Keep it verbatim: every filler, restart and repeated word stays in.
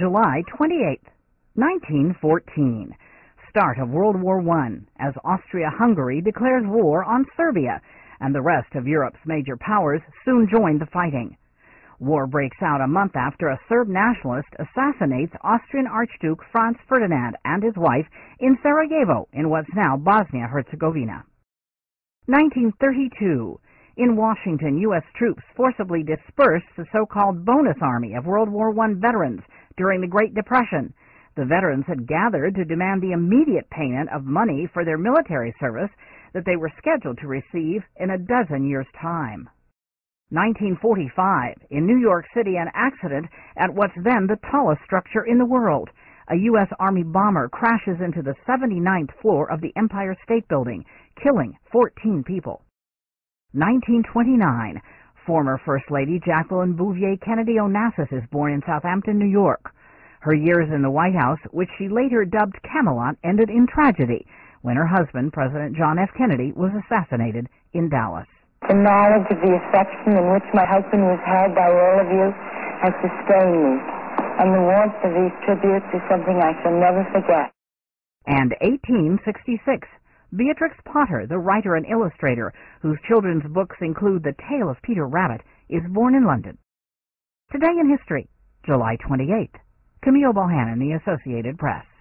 July twenty-eighth, nineteen fourteen. Start of World War One, as Austria-Hungary declares war on Serbia, and the rest of Europe's major powers soon join the fighting. War breaks out a month after a Serb nationalist assassinates Austrian Archduke Franz Ferdinand and his wife in Sarajevo, in what's now Bosnia-Herzegovina. nineteen thirty-two. In Washington, U S troops forcibly dispersed the so-called bonus army of World War One veterans during the Great Depression. The veterans had gathered to demand the immediate payment of money for their military service that they were scheduled to receive in a dozen years' time. nineteen forty-five. In New York City, an accident at what's then the tallest structure in the world. A U S Army bomber crashes into the seventy-ninth floor of the Empire State Building, killing fourteen people. nineteen twenty-nine. Former First Lady Jacqueline Bouvier Kennedy Onassis is born in Southampton, New York. Her years in the White House, which she later dubbed Camelot, ended in tragedy when her husband, President John F. Kennedy, was assassinated in Dallas. The knowledge of the affection in which my husband was held by all of you has sustained me, and the warmth of these tributes is something I shall never forget. And eighteen sixty-six. Beatrix Potter, the writer and illustrator, whose children's books include The Tale of Peter Rabbit, is born in London. Today in History, July twenty-eighth. Camille Bohannon, The Associated Press.